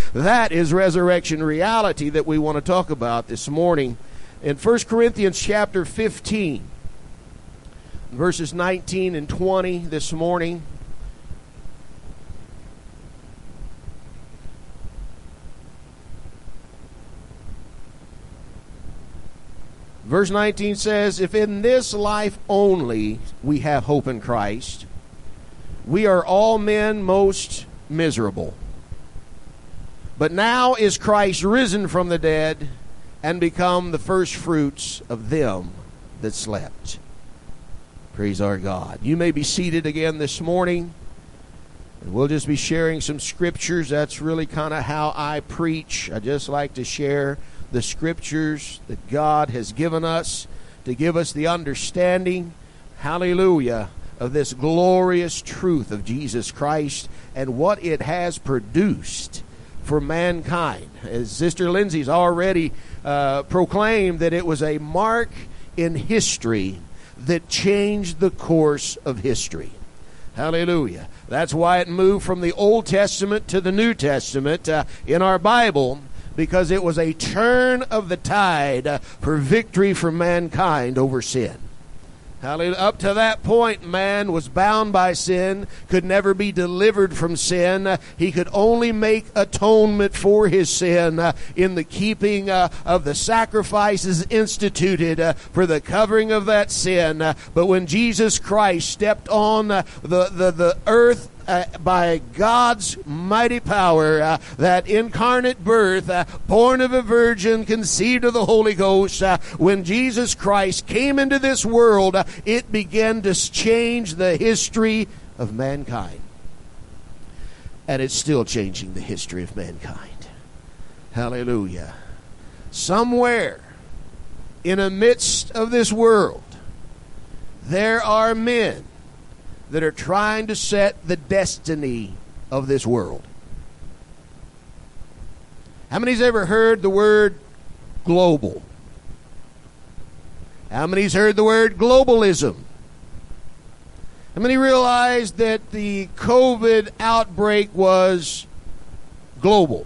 That is resurrection reality that we want to talk about this morning. In 1 Corinthians chapter 15, verses 19 and 20 this morning. Verse 19 says, "If in this life only we have hope in Christ, we are all men most miserable. But now is Christ risen from the dead and become the first fruits of them that slept." Praise our God. You may be seated again this morning. And we'll just be sharing some scriptures. That's really kind of how I preach. I just like to share the scriptures that God has given us to give us the understanding, hallelujah, of this glorious truth of Jesus Christ and what it has produced for mankind. As Sister Lindsay's already proclaimed, that it was a mark in history that changed the course of history. Hallelujah. That's why it moved from the Old Testament to the New Testament in our Bible, because it was a turn of the tide for victory for mankind over sin. Hallelujah. Up to that point, man was bound by sin, could never be delivered from sin. He could only make atonement for his sin in the keeping of the sacrifices instituted for the covering of that sin. But when Jesus Christ stepped on the earth by God's mighty power, that incarnate birth, born of a virgin, conceived of the Holy Ghost, when Jesus Christ came into this world, it began to change the history of mankind. And it's still changing the history of mankind. Hallelujah. Somewhere in the midst of this world, there are men that are trying to set the destiny of this world. How many's ever heard the word global? How many's heard the word globalism? How many realize that the COVID outbreak was global?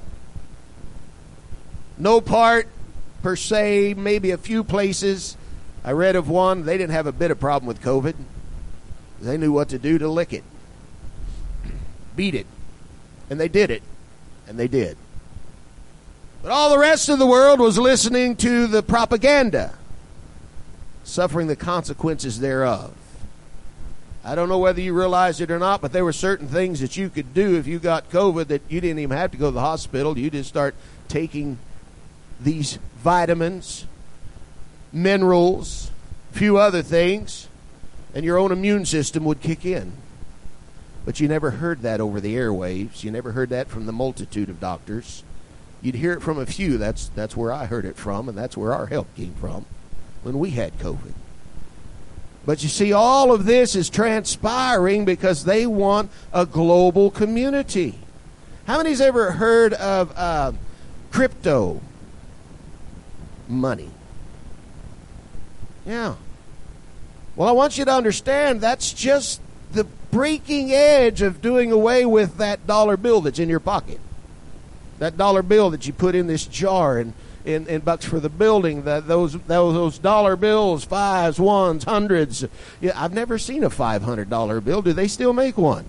No part per se, maybe a few places. I read of one, they didn't have a bit of problem with COVID. They knew what to do to lick it. Beat it. And they did it. And they did. But all the rest of the world was listening to the propaganda, suffering the consequences thereof. I don't know whether you realize it or not, but there were certain things that you could do if you got COVID that you didn't even have to go to the hospital. You just start taking these vitamins, minerals, a few other things, and your own immune system would kick in. But you never heard that over the airwaves. You never heard that from the multitude of doctors. You'd hear it from a few. That's where I heard it from, and that's where our help came from when we had COVID. But you see, all of this is transpiring because they want a global community. How many's ever heard of crypto money? Yeah. Well, I want you to understand that's just the breaking edge of doing away with that dollar bill that's in your pocket. That dollar bill that you put in this jar and in bucks for the building, those dollar bills, fives, ones, hundreds. Yeah, I've never seen a $500 bill. Do they still make one?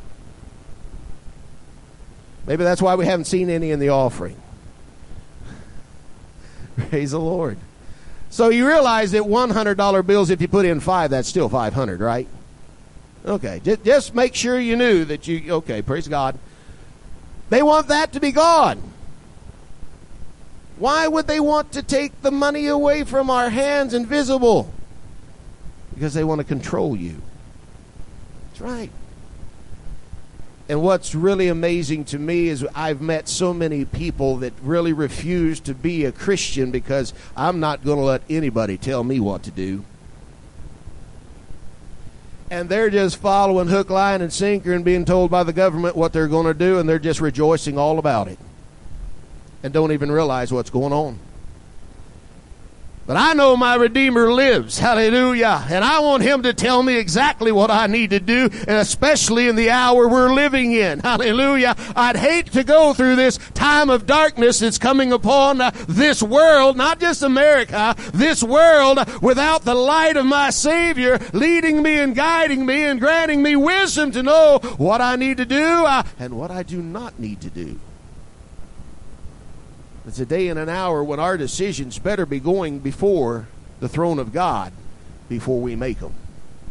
Maybe that's why we haven't seen any in the offering. Praise the Lord. So you realize that $100 bills, if you put in 5, that's still 500, right? Okay, just make sure you knew that you, okay, praise God. They want that to be gone. Why would they want to take the money away from our hands invisible? Because they want to control you. That's right. And what's really amazing to me is I've met so many people that really refuse to be a Christian because I'm not going to let anybody tell me what to do. And they're just following hook, line, and sinker and being told by the government what they're going to do, and they're just rejoicing all about it and don't even realize what's going on. But I know my Redeemer lives. Hallelujah. And I want him to tell me exactly what I need to do, and especially in the hour we're living in. Hallelujah. I'd hate to go through this time of darkness that's coming upon this world, not just America, this world, without the light of my Savior leading me and guiding me and granting me wisdom to know what I need to do and what I do not need to do. It's a day and an hour when our decisions better be going before the throne of God before we make them.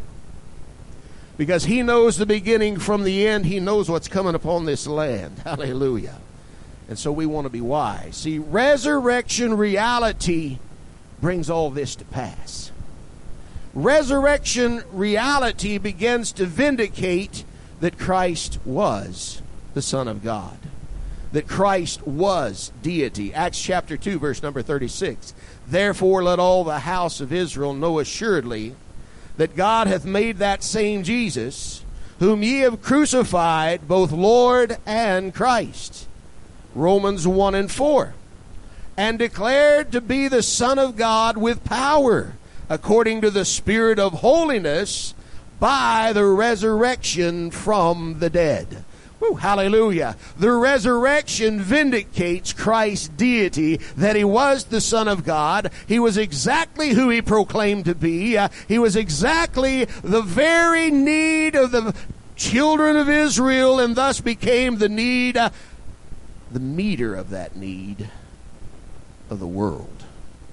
Because he knows the beginning from the end. He knows what's coming upon this land. Hallelujah. And so we want to be wise. See, resurrection reality brings all this to pass. Resurrection reality begins to vindicate that Christ was the Son of God. That Christ was deity. Acts chapter 2, verse number 36. Therefore let all the house of Israel know assuredly that God hath made that same Jesus, whom ye have crucified, both Lord and Christ. Romans 1 and 4. And declared to be the Son of God with power, according to the Spirit of holiness, by the resurrection from the dead. Woo, hallelujah. The resurrection vindicates Christ's deity, that he was the Son of God. He was exactly who he proclaimed to be. He was exactly the very need of the children of Israel, and thus became the need, the meter of that need of the world.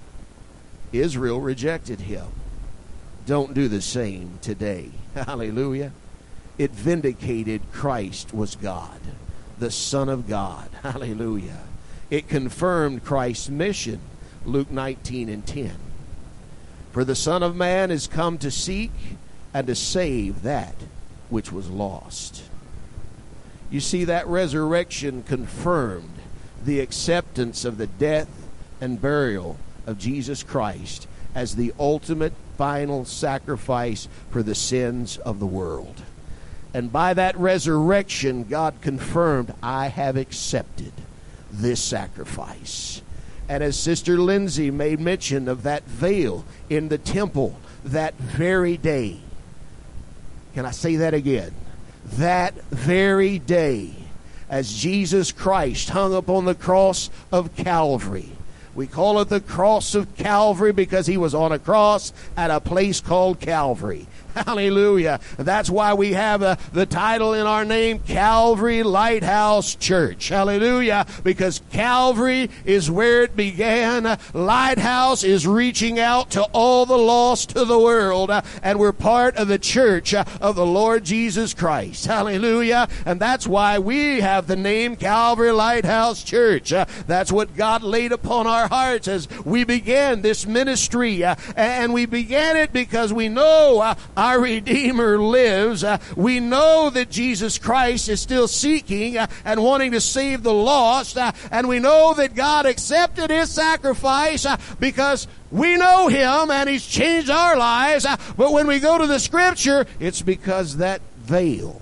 Israel rejected him. Don't do the same today. Hallelujah. It vindicated Christ was God, the Son of God. Hallelujah. It confirmed Christ's mission, Luke 19 and 10. For the Son of Man is come to seek and to save that which was lost. You see, that resurrection confirmed the acceptance of the death and burial of Jesus Christ as the ultimate final sacrifice for the sins of the world. And by that resurrection, God confirmed, I have accepted this sacrifice. And as Sister Lindsay made mention of that veil in the temple that very day, can I say that again? That very day, as Jesus Christ hung upon the cross of Calvary. We call it the cross of Calvary because he was on a cross at a place called Calvary. Hallelujah. That's why we have the title in our name, Calvary Lighthouse Church. Hallelujah. Because Calvary is where it began. Lighthouse is reaching out to all the lost to the world. And we're part of the church of the Lord Jesus Christ. Hallelujah. And that's why we have the name Calvary Lighthouse Church. That's what God laid upon our hearts as we began this ministry. And we began it because we know our Redeemer lives. We know that Jesus Christ is still seeking and wanting to save the lost. And we know that God accepted his sacrifice because we know him and he's changed our lives. But when we go to the scripture, it's because that veil.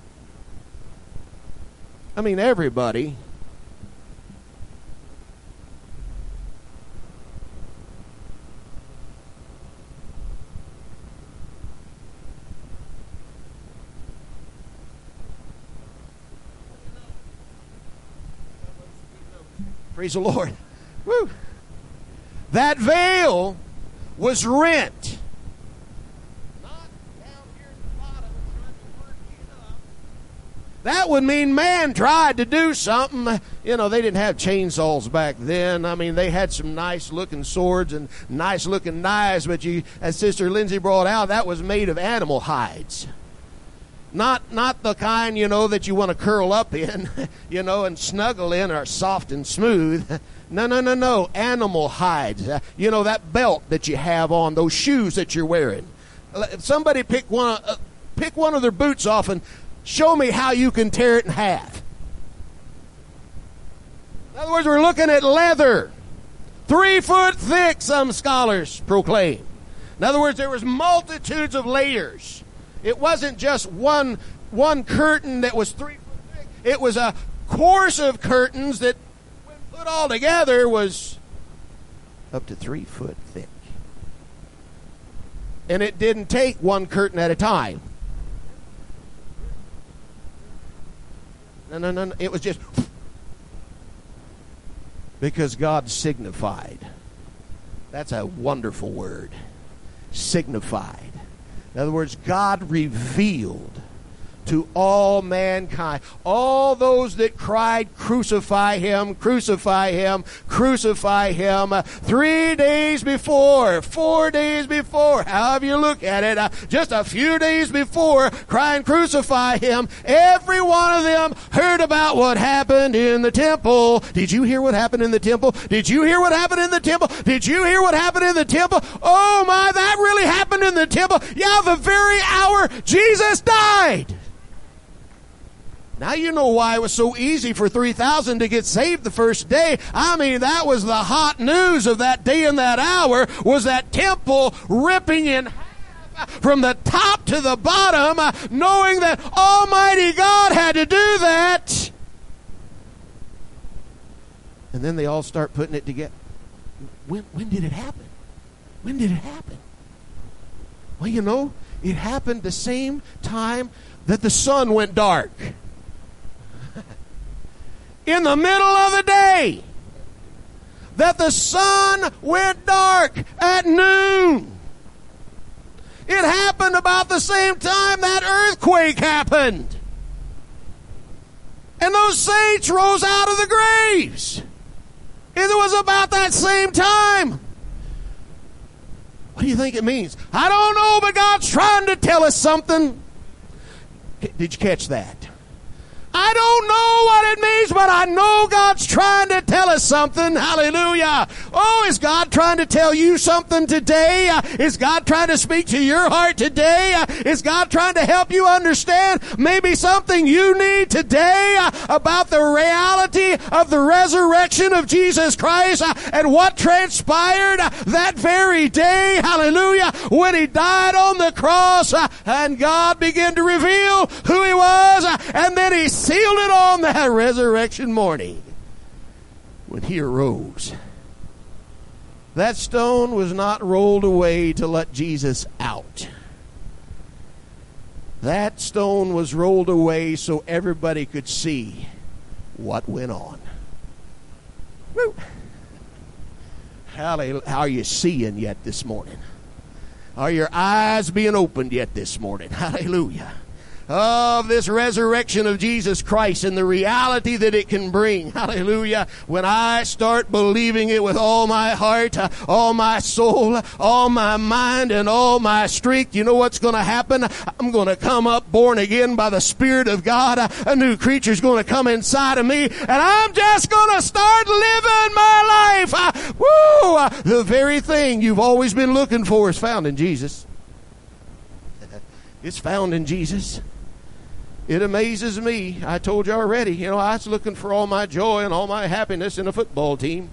I mean, everybody praise the Lord. Woo. That veil was rent. Not down here at the bottom trying to work it up. That would mean man tried to do something. You know, they didn't have chainsaws back then. I mean, they had some nice looking swords and nice looking knives, but as Sister Lindsay brought out, that was made of animal hides. Not the kind, that you want to curl up in, and snuggle in, or soft and smooth. No. Animal hides. That belt that you have on, those shoes that you're wearing. Somebody pick one of their boots off and show me how you can tear it in half. In other words, we're looking at leather. 3 foot thick, some scholars proclaim. In other words, there was multitudes of layers. It wasn't just one curtain that was 3 foot thick. It was a course of curtains that, when put all together, was up to 3 foot thick. And it didn't take one curtain at a time. No. It was just because God signified. That's a wonderful word. Signified. In other words, God revealed to all mankind, all those that cried, crucify him, crucify him, crucify him, 3 days before, 4 days before, however you look at it, just a few days before, crying, crucify him. Every one of them heard about what happened in the temple. Did you hear what happened in the temple? Did you hear what happened in the temple? Did you hear what happened in the temple? Oh my, that really happened in the temple. Yeah, the very hour Jesus died. Now you know why it was so easy for 3,000 to get saved the first day. I mean, that was the hot news of that day and that hour, was that temple ripping in half from the top to the bottom, knowing that Almighty God had to do that. And then they all start putting it together. When did it happen? When did it happen? Well, you know, it happened the same time that the sun went dark. In the middle of the day, that the sun went dark at noon. It happened about the same time that earthquake happened. And those saints rose out of the graves. It was about that same time. What do you think it means? I don't know, but God's trying to tell us something. Did you catch that? I don't know what it means, but I know God's trying to tell us something. Hallelujah. Oh, is God trying to tell you something today? Is God trying to speak to your heart today? Is God trying to help you understand maybe something you need today about the reality of the resurrection of Jesus Christ and what transpired that very day? Hallelujah. When he died on the cross and God began to reveal who he was, and then he sealed it on that resurrection morning when he arose. That stone was not rolled away to let Jesus out. That stone was rolled away so everybody could see what went on. Woo. Hallelujah. How are you seeing yet this morning? Are your eyes being opened yet this morning? Hallelujah. Of this resurrection of Jesus Christ and the reality that it can bring. Hallelujah. When I start believing it with all my heart, all my soul, all my mind, and all my strength, you know what's going to happen? I'm going to come up born again by the Spirit of God. A new creature's going to come inside of me, and I'm just going to start living my life. The very thing you've always been looking for is found in Jesus. It's found in Jesus. It amazes me. I told you already, you know, I was looking for all my joy and all my happiness in a football team.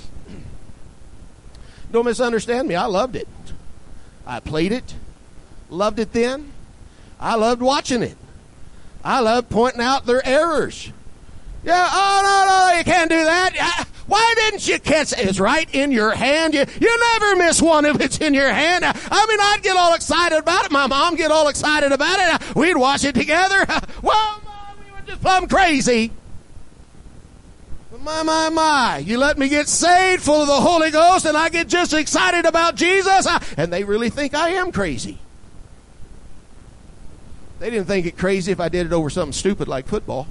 Don't misunderstand me. I loved it. I played it. Loved it then. I loved watching it. I loved pointing out their errors. Yeah, oh, no, you can't do that. Why didn't you catch it? It's right in your hand. You never miss one if it's in your hand. I mean, I'd get all excited about it. My mom get all excited about it. We'd watch it together. Well, Mom, we were just plumb crazy. My. You let me get saved full of the Holy Ghost and I get just excited about Jesus. And they really think I am crazy. They didn't think it crazy if I did it over something stupid like football.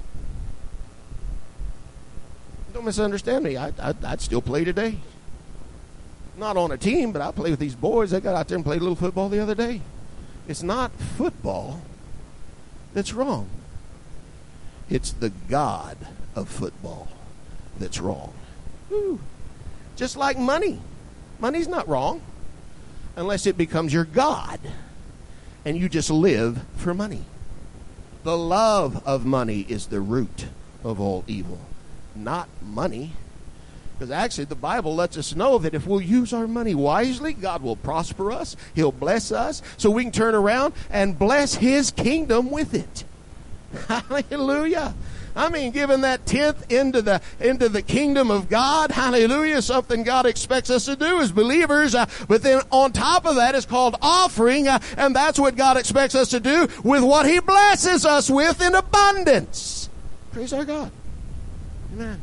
Don't misunderstand me. I'd still play today. Not on a team, but I play with these boys. They got out there and played a little football the other day. It's not football that's wrong. It's the God of football that's wrong. Woo. Just like money. Money's not wrong unless it becomes your God and you just live for money. The love of money is the root of all evil. Not money. Because actually the Bible lets us know that if we'll use our money wisely, God will prosper us. He'll bless us so we can turn around and bless His kingdom with it. Hallelujah. I mean, giving that 10th into the kingdom of God. Hallelujah. Something God expects us to do as believers. But then on top of that is called offering. And that's what God expects us to do with what He blesses us with in abundance. Praise our God. Amen.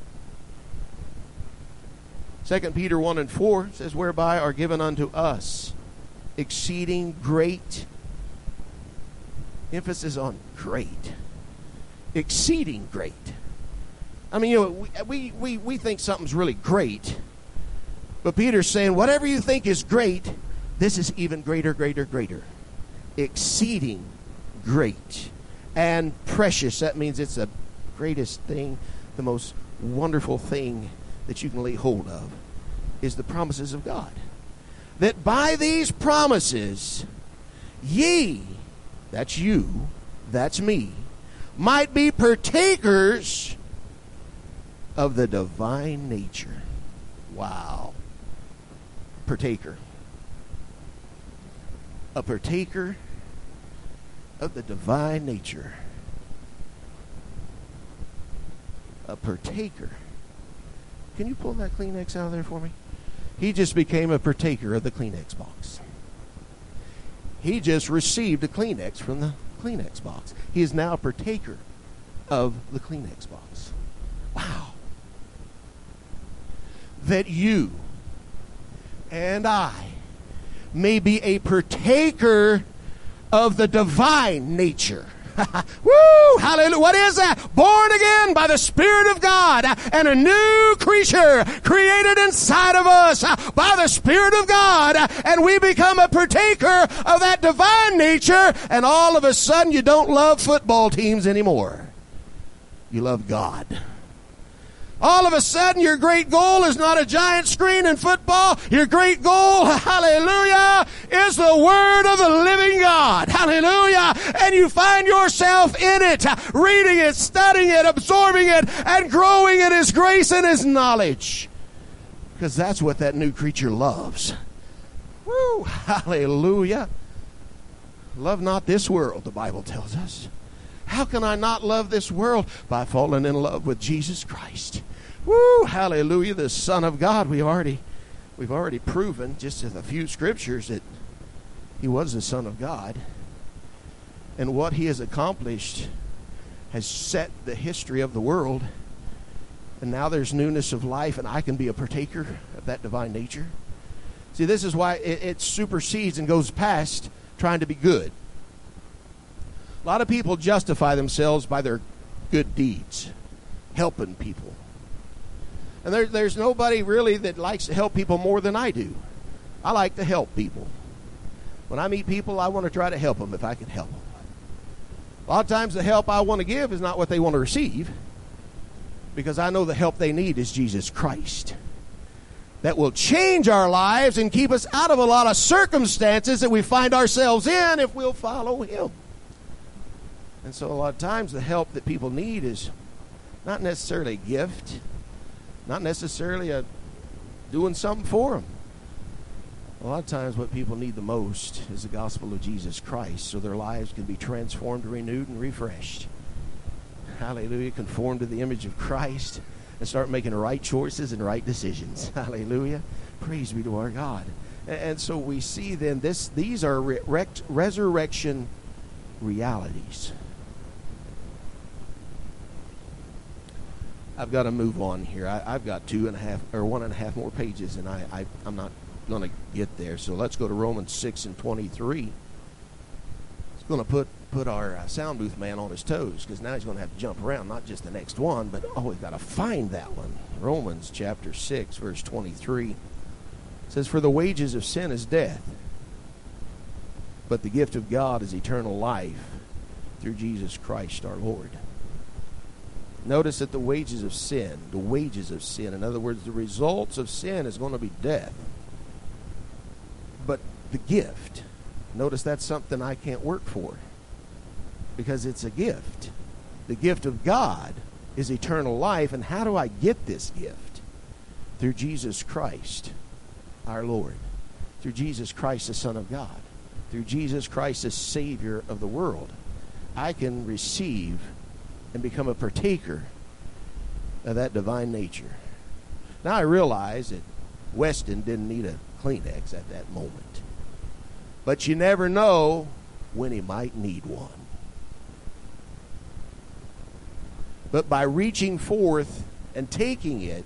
2 Peter 1 and 4 says, whereby are given unto us exceeding great, emphasis on great, exceeding great. I mean, you know, we think something's really great, but Peter's saying whatever you think is great, this is even greater, greater, greater. Exceeding great and precious. That means it's the greatest thing, the most wonderful thing that you can lay hold of is the promises of God. That by these promises, ye, that's you, that's me, might be partakers of the divine nature. Wow. Partaker. A partaker of the divine nature. A partaker. Can you pull that Kleenex out of there for me? He just became a partaker of the Kleenex box. He just received a Kleenex from the Kleenex box. He is now a partaker of the Kleenex box. Wow. That you and I may be a partaker of the divine nature. Woo! Hallelujah. What is that? Born again by the Spirit of God and a new creature created inside of us by the Spirit of God, and we become a partaker of that divine nature, and all of a sudden you don't love football teams anymore. You love God. All of a sudden, your great goal is not a giant screen in football. Your great goal, hallelujah, is the Word of the living God. Hallelujah. And you find yourself in it, reading it, studying it, absorbing it, and growing in His grace and His knowledge. Because that's what that new creature loves. Woo, hallelujah. Love not this world, the Bible tells us. How can I not love this world? By falling in love with Jesus Christ. Woo, hallelujah, the Son of God. We've already proven just in a few scriptures that He was the Son of God. And what He has accomplished has set the history of the world. And now there's newness of life, and I can be a partaker of that divine nature. See, this is why it supersedes and goes past trying to be good. A lot of people justify themselves by their good deeds, helping people. And there's nobody really that likes to help people more than I do. I like to help people. When I meet people, I want to try to help them if I can help them. A lot of times the help I want to give is not what they want to receive, because I know the help they need is Jesus Christ. That will change our lives and keep us out of a lot of circumstances that we find ourselves in if we'll follow Him. And so a lot of times the help that people need is not necessarily a gift, not necessarily doing something for them. A lot of times what people need the most is the gospel of Jesus Christ, so their lives can be transformed, renewed, and refreshed. Hallelujah. Conform to the image of Christ and start making right choices and right decisions. Hallelujah. Praise be to our God. And so we see then these are resurrection realities. I've got to move on here. I've got 1.5 more pages, and I'm not going to get there. So let's go to Romans 6 and 23. It's going to put our sound booth man on his toes, because now he's going to have to jump around, not just the next one, but we've got to find that one. Romans chapter 6, verse 23. It says, for the wages of sin is death, but the gift of God is eternal life through Jesus Christ our Lord. Notice that the wages of sin, in other words, the results of sin is going to be death. But the gift, notice that's something I can't work for, because it's a gift. The gift of God is eternal life. And how do I get this gift? Through Jesus Christ our Lord. Through Jesus Christ the Son of God. Through Jesus Christ the Savior of the world. I can receive and become a partaker of that divine nature. Now I realize that Weston didn't need a Kleenex at that moment. But you never know when he might need one. But by reaching forth and taking it,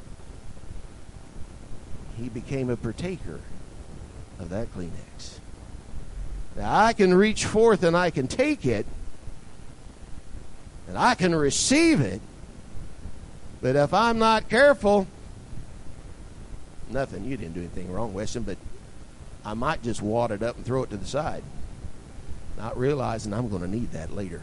he became a partaker of that Kleenex. Now I can reach forth and I can take it, and I can receive it, but if I'm not careful, nothing, you didn't do anything wrong, Weston, but I might just wad it up and throw it to the side, not realizing I'm going to need that later.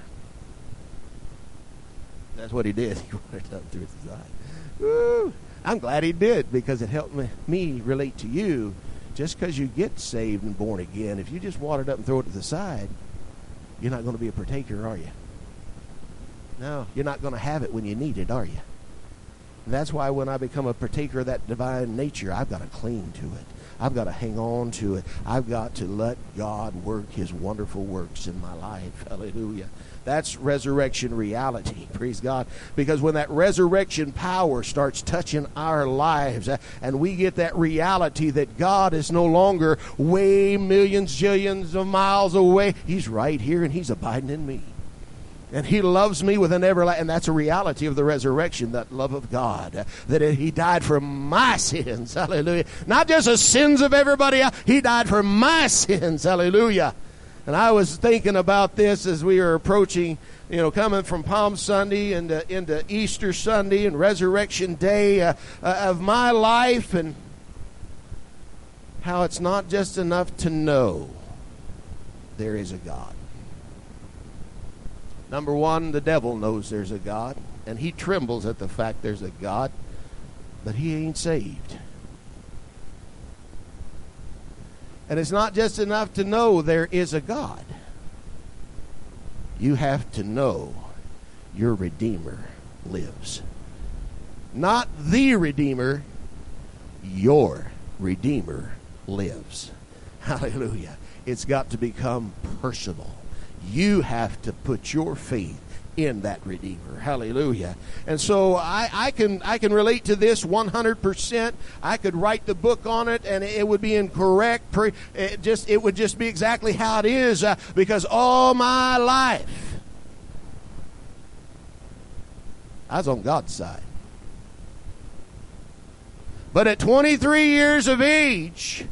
That's what he did. He wadded it up and threw it to the side. Woo! I'm glad he did, because it helped me relate to you. Just because you get saved and born again, if you just wad it up and throw it to the side, you're not going to be a partaker, are you? No, you're not going to have it when you need it, are you? And that's why when I become a partaker of that divine nature, I've got to cling to it. I've got to hang on to it. I've got to let God work his wonderful works in my life. Hallelujah. That's resurrection reality. Praise God. Because when that resurrection power starts touching our lives, and we get that reality that God is no longer way millions, zillions of miles away. He's right here and he's abiding in me. And he loves me with an everlasting, and that's a reality of the resurrection, that love of God, that he died for my sins, hallelujah. Not just the sins of everybody else, he died for my sins, hallelujah. And I was thinking about this as we were approaching, coming from Palm Sunday into Easter Sunday and Resurrection Day of my life, and how it's not just enough to know there is a God. Number one, the devil knows there's a God, and he trembles at the fact there's a God, but he ain't saved. And it's not just enough to know there is a God. You have to know your Redeemer lives. Not the Redeemer, your Redeemer lives. Hallelujah. It's got to become personal. You have to put your faith in that Redeemer. Hallelujah. And so I can relate to this 100%. I could write the book on it and it would be incorrect. It would just be exactly how it is, because all my life I was on God's side. But at 23 years of age,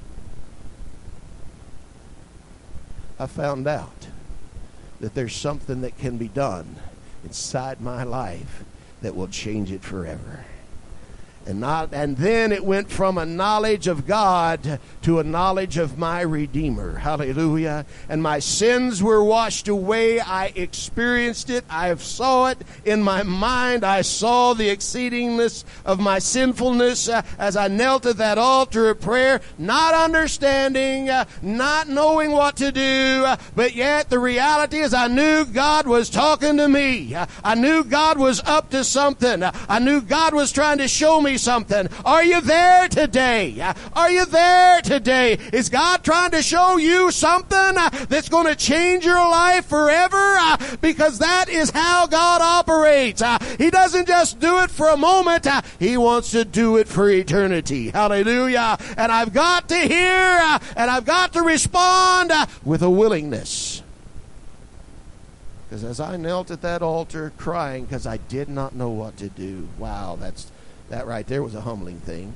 I found out that there's something that can be done inside my life that will change it forever. And then it went from a knowledge of God to a knowledge of my Redeemer. Hallelujah. And my sins were washed away. I experienced it. I saw it in my mind. I saw the exceedingness of my sinfulness as I knelt at that altar of prayer, not understanding, not knowing what to do, but yet the reality is I knew God was talking to me. I knew God was up to something. I knew God was trying to show me something. Are you there today? Are you there today? Is God trying to show you something that's going to change your life forever? Because that is how God operates. He doesn't just do it for a moment. He wants to do it for eternity. Hallelujah. And I've got to hear and I've got to respond with a willingness. Because as I knelt at that altar crying because I did not know what to do. Wow, that right there was a humbling thing.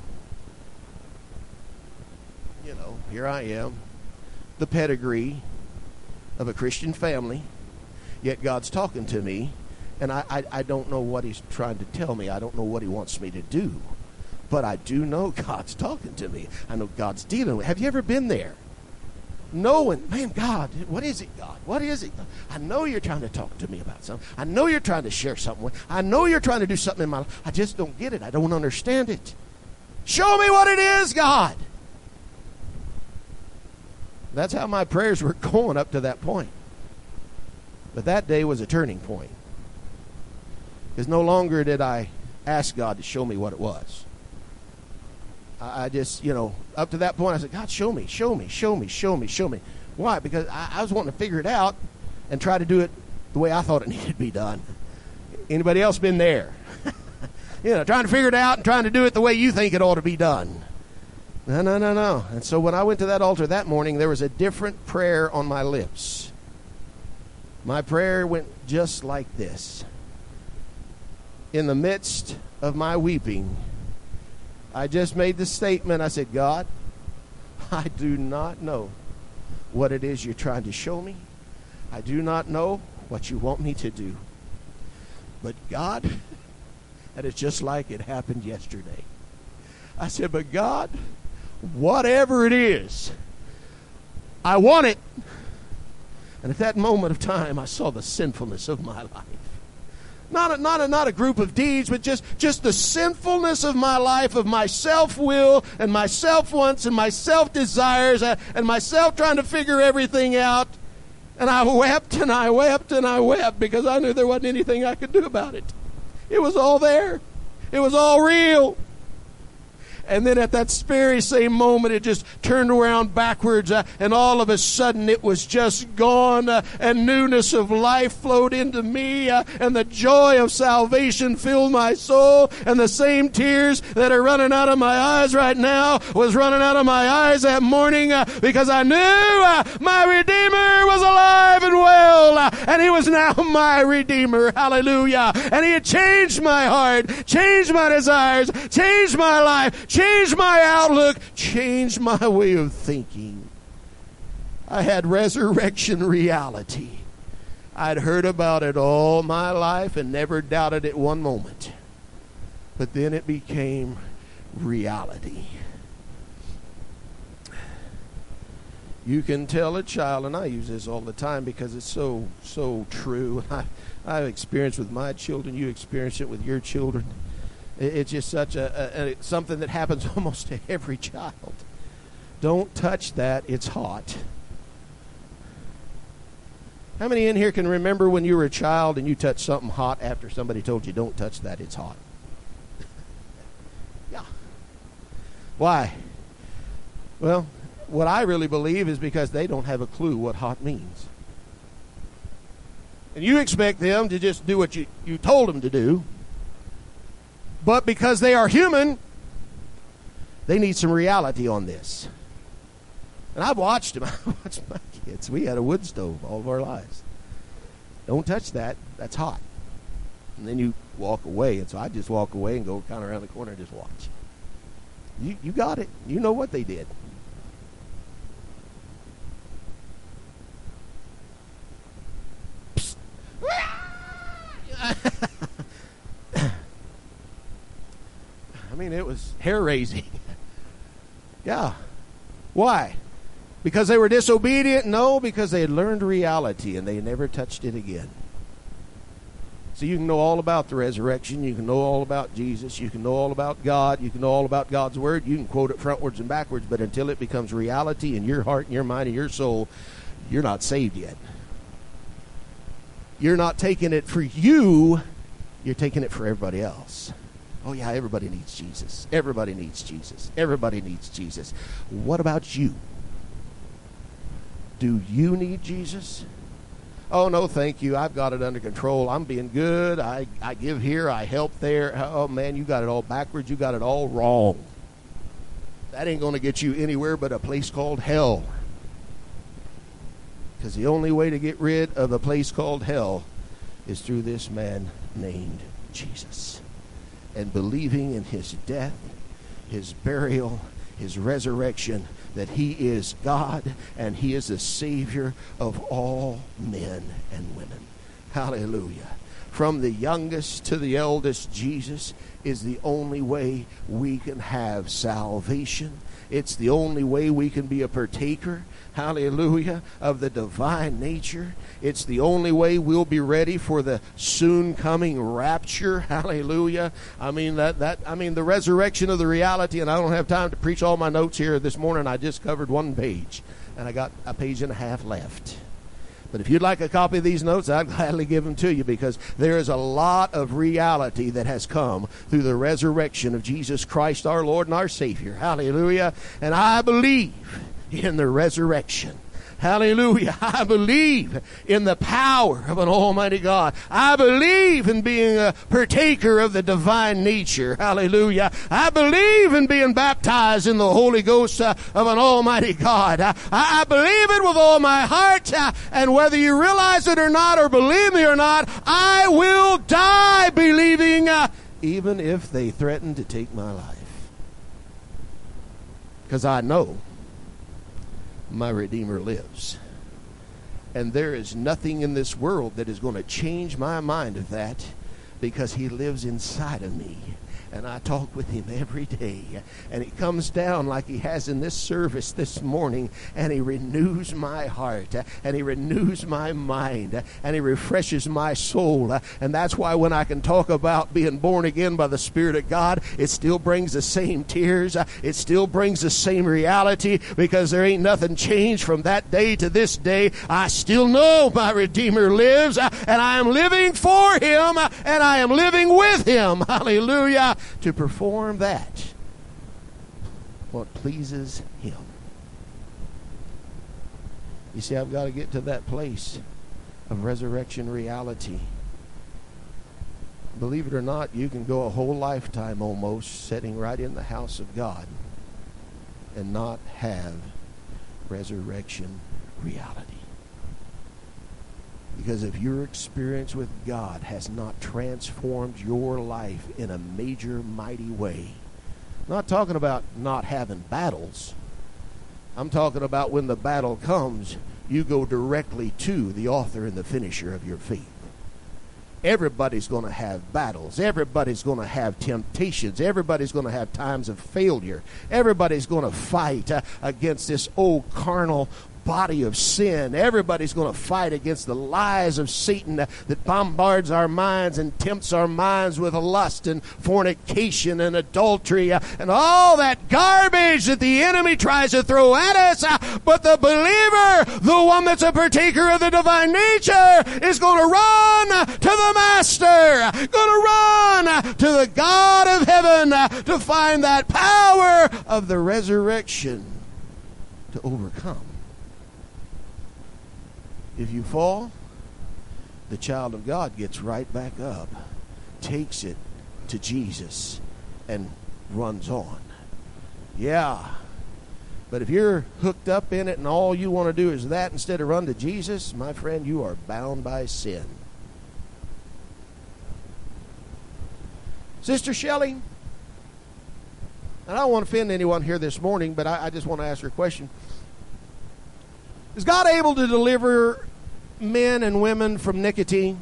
Here I am, the pedigree of a Christian family, yet God's talking to me, and I don't know what he's trying to tell me. I don't know what he wants me to do. But I do know God's talking to me. I know God's dealing with me. Have you ever been there? Knowing, man, God, what is it, God? What is it? I know you're trying to talk to me about something. I know you're trying to share something with me. I know you're trying to do something in my life. I just don't get it. I don't understand it. Show me what it is, God. That's how my prayers were going up to that point. But that day was a turning point. Because no longer did I ask God to show me what it was. I just, up to that point, I said, God, show me. Why? Because I was wanting to figure it out and try to do it the way I thought it needed to be done. Anybody else been there? Trying to figure it out and trying to do it the way you think it ought to be done. No. And so when I went to that altar that morning, there was a different prayer on my lips. My prayer went just like this. In the midst of my weeping, I just made the statement. I said, God, I do not know what it is you're trying to show me. I do not know what you want me to do. But God, that is just like it happened yesterday. I said, but God, whatever it is, I want it. And at that moment of time, I saw the sinfulness of my life. Not a group of deeds, but just the sinfulness of my life, of my self-will and my self-wants and my self-desires and myself trying to figure everything out. And I wept and I wept and I wept because I knew there wasn't anything I could do about it. It was all there. It was all real. And then at that very same moment, it just turned around backwards, and all of a sudden it was just gone, and newness of life flowed into me, and the joy of salvation filled my soul, and the same tears that are running out of my eyes right now was running out of my eyes that morning, because I knew my Redeemer was alive and well, and He was now my Redeemer. Hallelujah. And He had changed my heart, changed my desires, changed my life, changed my outlook, changed my way of thinking. I had resurrection reality. I'd heard about it all my life and never doubted it one moment. But then it became reality. You can tell a child, and I use this all the time because it's so true. I've experienced with my children. You experience it with your children. It's just such something that happens almost to every child. Don't touch that. It's hot. How many in here can remember when you were a child and you touched something hot after somebody told you, don't touch that, it's hot? Yeah. Why? Well, what I really believe is because they don't have a clue what hot means. And you expect them to just do what you told them to do. But because they are human, they need some reality on this. And I've watched them. I watched my kids. We had a wood stove all of our lives. Don't touch that. That's hot. And then you walk away. And so I just walk away and go kind of around the corner and just watch. You got it. You know what they did. I mean, it was hair-raising. Yeah. Why? Because they were disobedient? No, because they had learned reality and they never touched it again. So you can know all about the resurrection. You can know all about Jesus. You can know all about God. You can know all about God's Word. You can quote it frontwards and backwards, but until it becomes reality in your heart and your mind and your soul, you're not saved yet. You're not taking it for you. You're taking it for everybody else. Oh, yeah, everybody needs Jesus. Everybody needs Jesus. Everybody needs Jesus. What about you? Do you need Jesus? Oh, no, thank you. I've got it under control. I'm being good. I give here. I help there. Oh, man, you got it all backwards. You got it all wrong. That ain't going to get you anywhere but a place called hell. Because the only way to get rid of a place called hell is through this man named Jesus. And believing in his death, his burial, his resurrection, that he is God and he is the Savior of all men and women. Hallelujah. From the youngest to the eldest, Jesus is the only way we can have salvation. It's the only way we can be a partaker, hallelujah, of the divine nature. It's the only way we'll be ready for the soon coming rapture, hallelujah. I mean the resurrection of the reality, and I don't have time to preach all my notes here this morning. I just covered one page, and I got a page and a half left. But if you'd like a copy of these notes, I'd gladly give them to you, because there is a lot of reality that has come through the resurrection of Jesus Christ, our Lord and our Savior. Hallelujah. And I believe in the resurrection. Hallelujah. I believe in the power of an almighty God. I believe in being a partaker of the divine nature. Hallelujah. I believe in being baptized in the Holy Ghost of an almighty God. I believe it with all my heart. And whether you realize it or not, or believe me or not, I will die believing, even if they threaten to take my life. Because I know my Redeemer lives. And there is nothing in this world that is going to change my mind of that, because he lives inside of me. And I talk with him every day. And he comes down like he has in this service this morning. And he renews my heart. And he renews my mind. And he refreshes my soul. And that's why when I can talk about being born again by the Spirit of God, it still brings the same tears. It still brings the same reality, because there ain't nothing changed from that day to this day. I still know my Redeemer lives. And I am living for him. And I am living with him. Hallelujah. To perform that, what pleases him. You see, I've got to get to that place of resurrection reality. Believe it or not, you can go a whole lifetime almost sitting right in the house of God and not have resurrection reality. Because if your experience with God has not transformed your life in a major, mighty way, I'm not talking about not having battles. I'm talking about when the battle comes, you go directly to the author and the finisher of your faith. Everybody's going to have battles. Everybody's going to have temptations. Everybody's going to have times of failure. Everybody's going to fight against this old carnal body of sin. Everybody's going to fight against the lies of Satan that bombards our minds and tempts our minds with lust and fornication and adultery and all that garbage that the enemy tries to throw at us. But the believer, the one that's a partaker of the divine nature, is going to run to the Master, going to run to the God of heaven to find that power of the resurrection to overcome. If you fall, the child of God gets right back up, takes it to Jesus, and runs on. Yeah. But if you're hooked up in it and all you want to do is that instead of run to Jesus, my friend, you are bound by sin. Sister Shelley, and I don't want to offend anyone here this morning, but I just want to ask her a question. Is God able to deliver men and women from nicotine?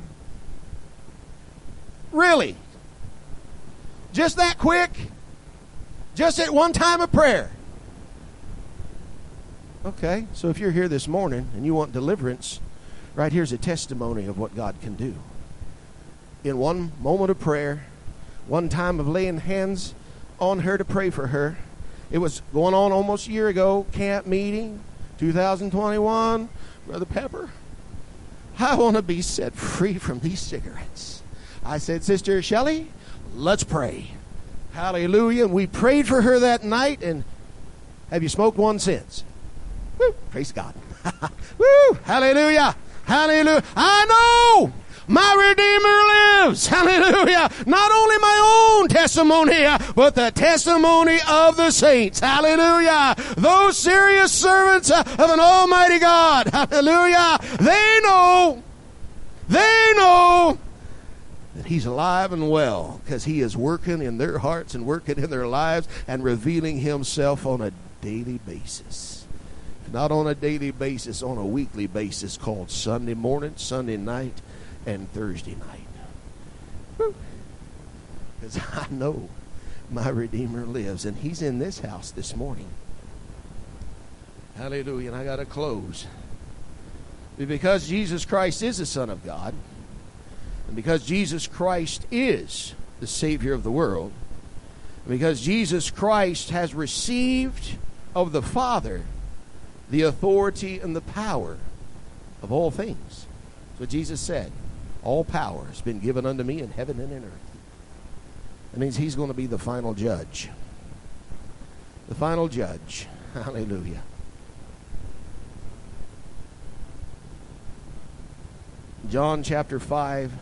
Really? Just that quick? Just at one time of prayer? Okay, so if you're here this morning and you want deliverance, right here's a testimony of what God can do. In one moment of prayer, one time of laying hands on her to pray for her. It was going on almost a year ago, camp meeting. 2021, Brother Pepper, I want to be set free from these cigarettes. I said, Sister Shelley, let's pray. Hallelujah. And we prayed for her that night, and have you smoked one since? Woo, praise God. Woo, hallelujah. Hallelujah. I know my Redeemer lives. Hallelujah. Not only my own testimony, but the testimony of the saints. Hallelujah. Those serious servants of an almighty God. Hallelujah. They know that he's alive and well, because he is working in their hearts and working in their lives and revealing himself on a daily basis. Not on a daily basis, on a weekly basis, called Sunday morning, Sunday night, and Thursday night. Because I know my Redeemer lives, and he's in this house this morning. Hallelujah. And I got to close. Because Jesus Christ is the Son of God, and because Jesus Christ is the Savior of the world, and because Jesus Christ has received of the Father the authority and the power of all things. That's what Jesus said. All power has been given unto me in heaven and in earth. That means he's going to be the final judge. The final judge. Hallelujah. John chapter 5,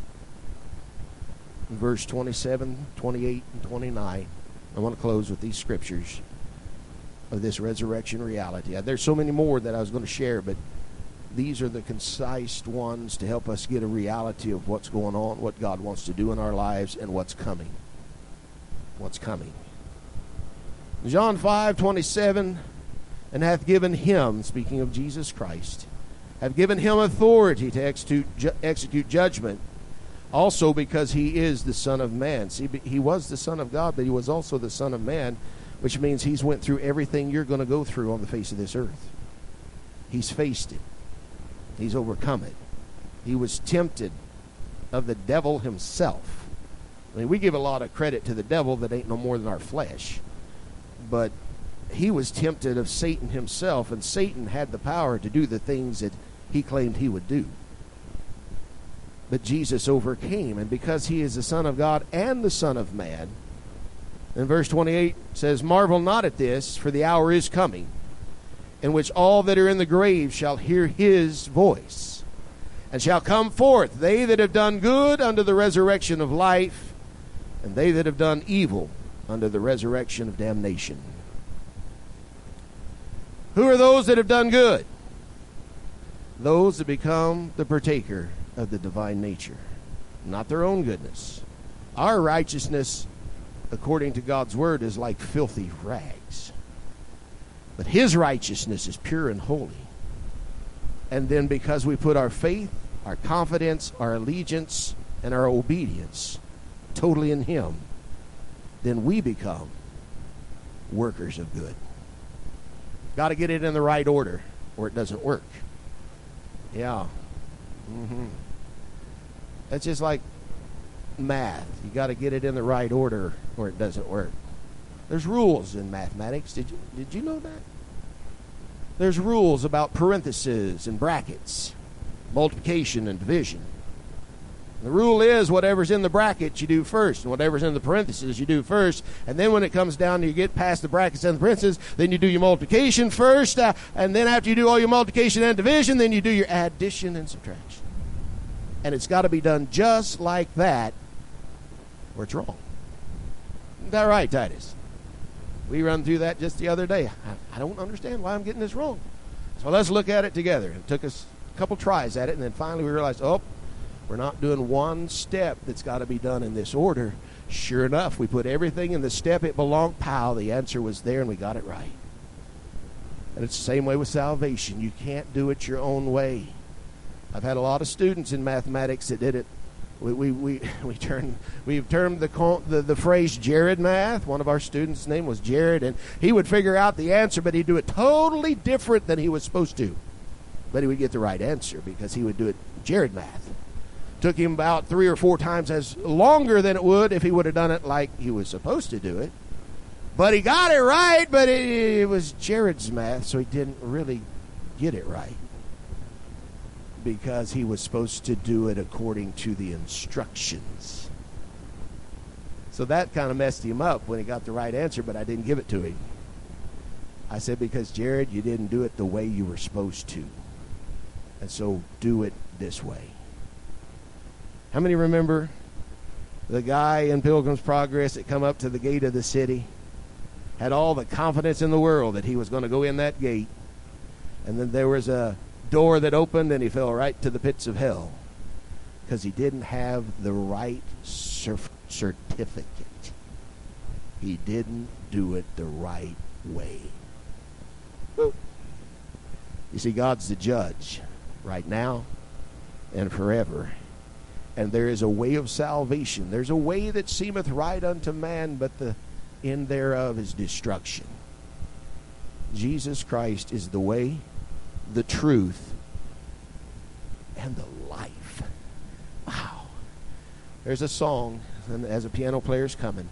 verse 27, 28, and 29. I want to close with these scriptures of this resurrection reality. There's so many more that I was going to share, but these are the concise ones to help us get a reality of what's going on, what God wants to do in our lives, and what's coming. What's coming. John 5:27, and hath given him, speaking of Jesus Christ, have given him authority to execute judgment, also because he is the Son of Man. See, he was the Son of God, but he was also the Son of Man, which means he's went through everything you're going to go through on the face of this earth. He's faced it. He's overcome it. He was tempted of the devil himself. I mean, we give a lot of credit to the devil that ain't no more than our flesh. But he was tempted of Satan himself, and Satan had the power to do the things that he claimed he would do. But Jesus overcame, and because he is the Son of God and the Son of Man, in verse 28 says, marvel not at this, for the hour is coming, in which all that are in the grave shall hear his voice, and shall come forth, they that have done good unto the resurrection of life, and they that have done evil unto the resurrection of damnation. Who are those that have done good? Those that become the partaker of the divine nature, not their own goodness. Our righteousness, according to God's word, is like filthy rags. But his righteousness is pure and holy. And then because we put our faith, our confidence, our allegiance, and our obedience totally in him, then we become workers of good. Got to get it in the right order, or it doesn't work. Yeah. That's just like math. You got to get it in the right order, or it doesn't work. There's rules in mathematics. Did you know that? There's rules about parentheses and brackets, multiplication and division. The rule is whatever's in the brackets you do first, and whatever's in the parentheses you do first. And then when it comes down to you get past the brackets and the parentheses, then you do your multiplication first. And then after you do all your multiplication and division, then you do your addition and subtraction. And it's got to be done just like that, or it's wrong. Isn't that right, Titus? We run through that just the other day. I don't understand why I'm getting this wrong. So let's look at it together. It took us a couple tries at it, and then finally we realized, we're not doing one step that's got to be done in this order. Sure enough, we put everything in the step it belonged. Pow, the answer was there, and we got it right. And it's the same way with salvation. You can't do it your own way. I've had a lot of students in mathematics that did it. We've termed the phrase Jared math. One of our students' name was Jared, and he would figure out the answer, but he'd do it totally different than he was supposed to. But he would get the right answer because he would do it Jared math. Took him about 3 or 4 times as longer than it would if he would have done it like he was supposed to do it. But he got it right, but it was Jared's math, so he didn't really get it right. Because he was supposed to do it according to the instructions. So that kind of messed him up when he got the right answer, but I didn't give it to him. I said, because Jared, you didn't do it the way you were supposed to. And so do it this way. How many remember the guy in Pilgrim's Progress that come up to the gate of the city? Had all the confidence in the world that he was going to go in that gate. And then there was a door that opened and he fell right to the pits of hell. Because he didn't have the right certificate. He didn't do it the right way. Woo. You see, God's the judge right now and forever. And there is a way of salvation. There's a way that seemeth right unto man, but the end thereof is destruction. Jesus Christ is the way, the truth, and the life. Wow. There's a song, and as a piano player's coming.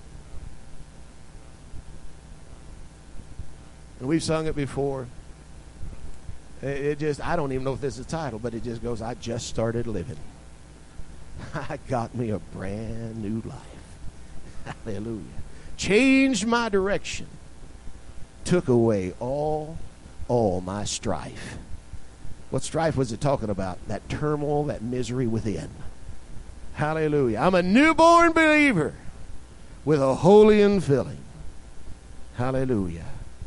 And we've sung it before. It just, I don't even know if this is the title, but it just goes, I just started living. I got me a brand new life. Hallelujah. Changed my direction. Took away all my strife. What strife was it talking about? That turmoil, that misery within. Hallelujah. I'm a newborn believer with a holy infilling. Hallelujah.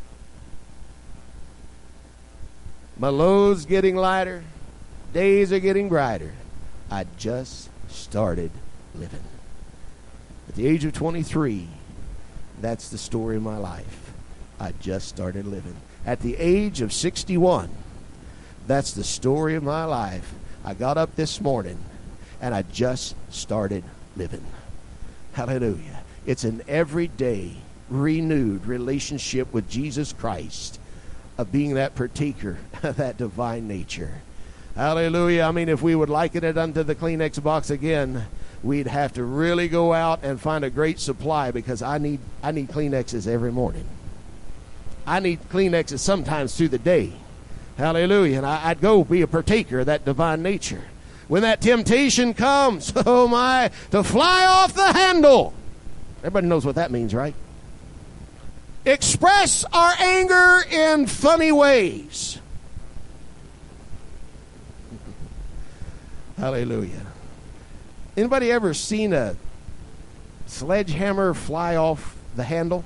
My load's getting lighter. Days are getting brighter. I just started living. At the age of 23, that's the story of my life. I just started living. At the age of 61, that's the story of my life. I got up this morning and I just started living. Hallelujah. It's an everyday, renewed relationship with Jesus Christ of being that partaker of that divine nature. Hallelujah. I mean, if we would liken it unto the Kleenex box again, we'd have to really go out and find a great supply, because I need Kleenexes every morning. I need Kleenexes sometimes through the day. Hallelujah. And I'd go be a partaker of that divine nature. When that temptation comes, oh my, to fly off the handle. Everybody knows what that means, right? Express our anger in funny ways. Hallelujah. Anybody ever seen a sledgehammer fly off the handle?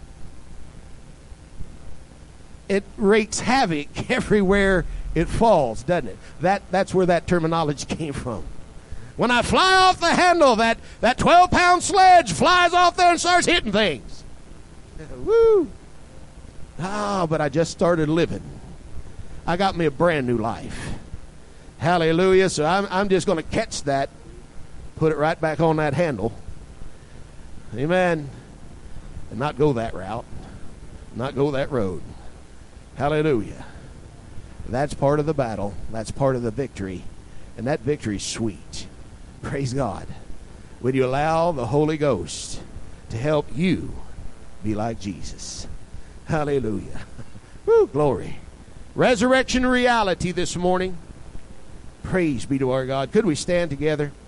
It wreaks havoc everywhere it falls, doesn't it? That's where that terminology came from. When I fly off the handle, that 12-pound sledge flies off there and starts hitting things. Woo! But I just started living. I got me a brand new life. Hallelujah. So I'm just going to catch that, put it right back on that handle. Amen. And not go that route. Not go that road. Hallelujah. That's part of the battle. That's part of the victory. And that victory is sweet. Praise God. Would you allow the Holy Ghost to help you be like Jesus? Hallelujah. Woo, glory. Resurrection reality this morning. Praise be to our God. Could we stand together?